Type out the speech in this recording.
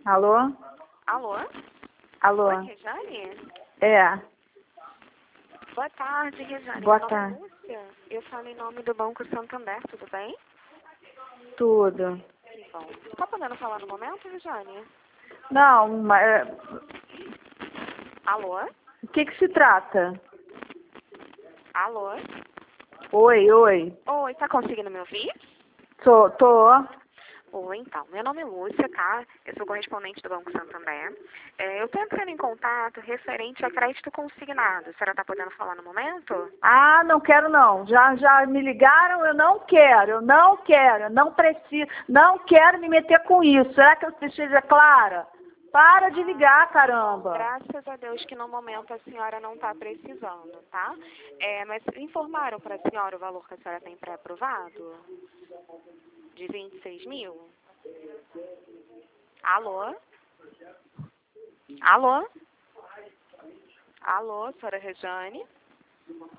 Alô? Alô? Alô? Oi, Rejane? É. Boa tarde, Rejane. Boa Meu nome é tarde. Lúcia. Eu falo em nome do Banco Santander, tudo bem? Tudo. Que bom. Tá podendo falar no momento, Rejane? Não, mas Alô? o que se trata? Alô? Oi, oi. Oi, tá conseguindo me ouvir? Tô. Oi, então. Meu nome é Lúcia, tá? Eu sou correspondente do Banco Santander. Eu tô entrando em contato referente a crédito consignado. A senhora tá podendo falar no momento? Ah, não quero não. Já me ligaram, eu não quero, eu não preciso, não quero me meter com isso. Será que eu seja clara? Para de ligar, caramba. Graças a Deus que no momento a senhora não está precisando, tá? Mas informaram para a senhora o valor que a senhora tem pré-aprovado? De 26 mil? Alô? Alô? Alô, senhora Rejane?